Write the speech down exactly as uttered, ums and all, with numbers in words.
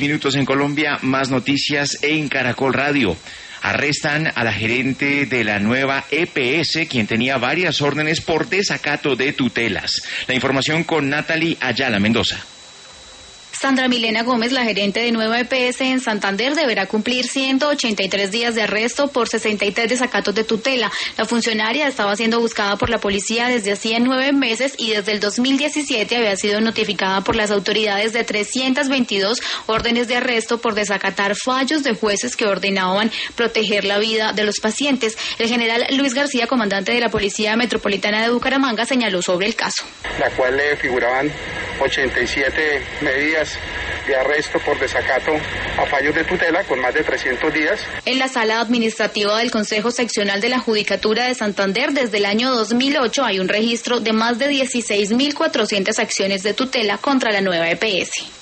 Minutos en Colombia, más noticias en Caracol Radio. Arrestan a la gerente de la nueva E P S, quien tenía varias órdenes por desacato de tutelas. La información con Natalie Ayala Mendoza. Sandra Milena Gómez, la gerente de Nueva E P S en Santander, deberá cumplir ciento ochenta y tres días de arresto por sesenta y tres desacatos de tutela. La funcionaria estaba siendo buscada por la policía desde hacía nueve meses y desde el dos mil diecisiete había sido notificada por las autoridades de trescientas veintidós órdenes de arresto por desacatar fallos de jueces que ordenaban proteger la vida de los pacientes. El general Luis García, comandante de la Policía Metropolitana de Bucaramanga, señaló sobre el caso. La cual le figuraban ochenta y siete medidas de arresto por desacato a fallos de tutela con más de trescientos días. En la sala administrativa del Consejo Seccional de la Judicatura de Santander, desde el año dos mil ocho hay un registro de más de dieciséis mil cuatrocientas acciones de tutela contra la nueva E P S.